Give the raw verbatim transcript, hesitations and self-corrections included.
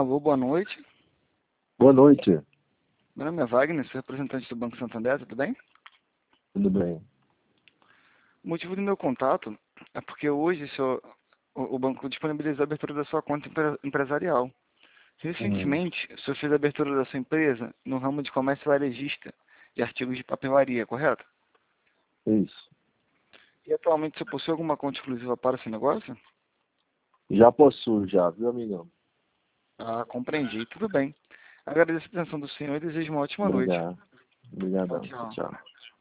Alô, boa noite. Boa noite. Meu nome é Wagner, sou representante do Banco Santander, tudo bem? Tudo bem? O motivo do meu contato é porque hoje seu, o, o banco disponibilizou a abertura da sua conta empre- empresarial. Hum, Recentemente, o senhor fez a abertura da sua empresa no ramo de comércio varejista de artigos de papelaria, correto? isso. E atualmente o senhor possui alguma conta exclusiva para esse negócio? Já possuo, já, viu, amigão? Ah, compreendi, tudo bem. Agradeço a atenção do senhor e desejo uma ótima noite. Obrigado. Tchau, Obrigadão. Tchau, tchau. tchau.